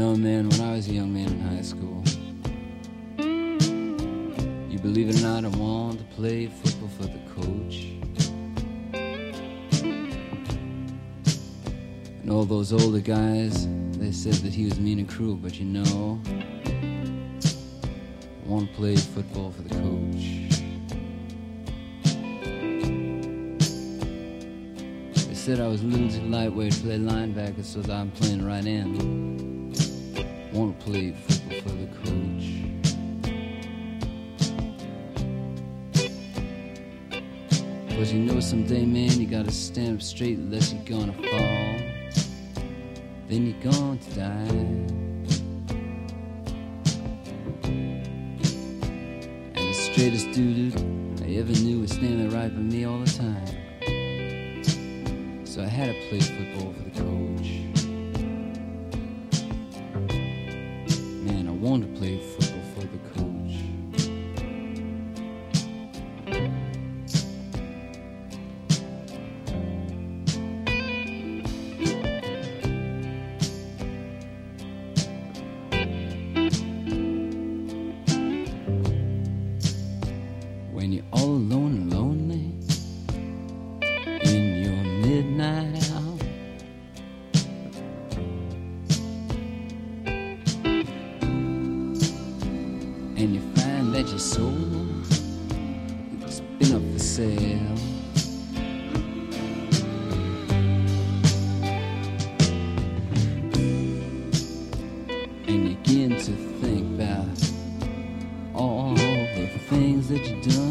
know, man, when I was a young man in high school, you believe it or not, I wanted to play football for the coach. And all those older guys, they said that he was mean and cruel, but you know, I want to play football for the coach. They said I was a little too lightweight to play linebacker, so that I'm playing right end. I want to play football for the coach. But you know someday, man, you gotta stand up straight unless you're gonna fall. Then you're going to die. And the straightest dude I ever knew was standing right by me all the time. So I had to play football for the coach. Man, I wanted to play football for the coach. When you're all alone and lonely in your midnight hour, and you find that your soul has been up for sale, and you begin to think about all the things that you've done.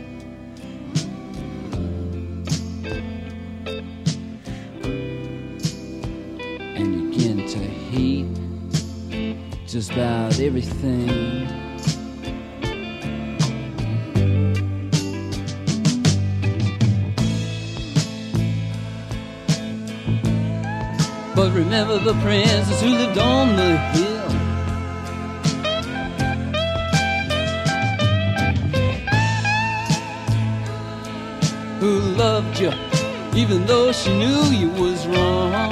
And you begin to hate just about everything. But remember the princess who lived on the hill, who loved you even though she knew you was wrong.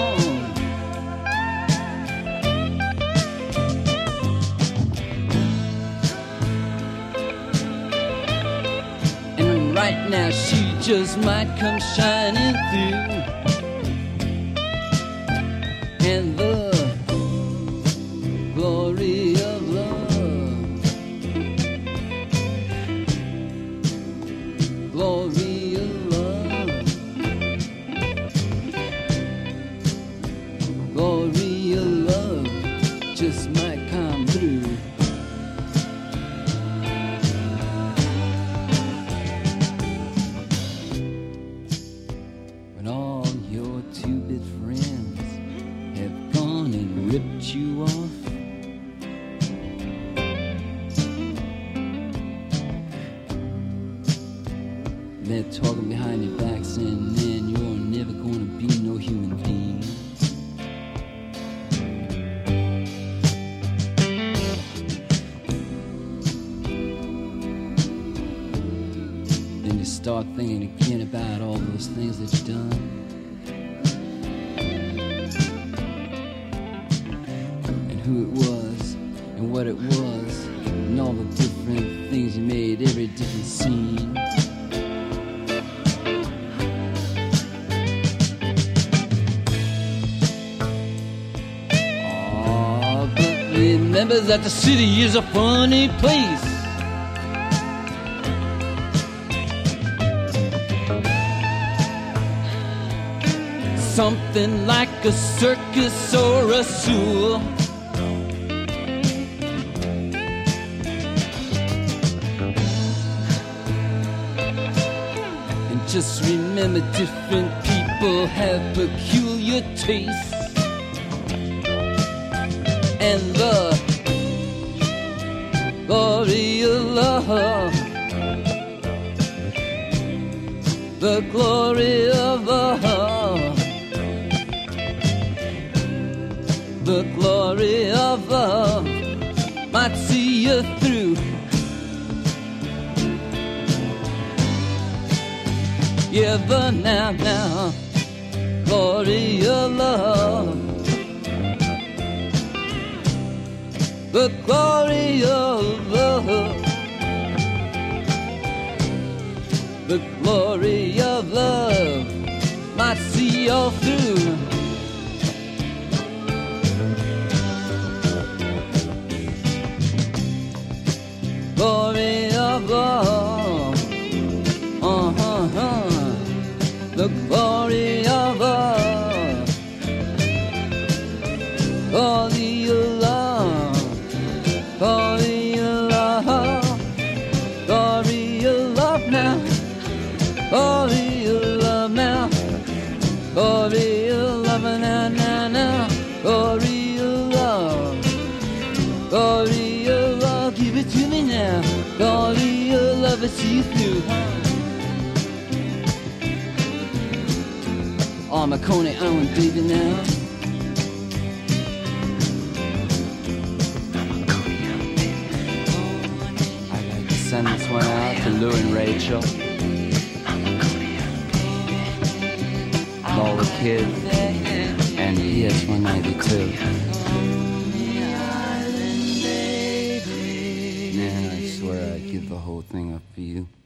And right now she just might come shining through. And the glory of love, glory of love, glory of love just might come through. When all your two-bit friends have gone and ripped you off, they're talking behind your back saying, man, you're never gonna be no human being. Then you start thinking again about all those things that you've done. Who it was and what it was and all the different things you made, every different scene. Oh, but remember that the city is a funny place. Something like a circus or a zoo. Just remember, different people have peculiar tastes, and the glory of love, the glory of love, the glory of love might see you through. Yeah, but now, glory of love, the glory of love, the glory of love might see all through. Glory of love, the glory of love, glory of love, glory of love, glory of love now, glory of love now, glory of love now, now, now, glory of love, glory of love, give it to me now, glory of love, I see you through. Oh, Marconi Island, baby, now. I'd like to send this one out to Lou and Rachel, and all the kids, and PS 192. Man, I swear I'd give the whole thing up for you.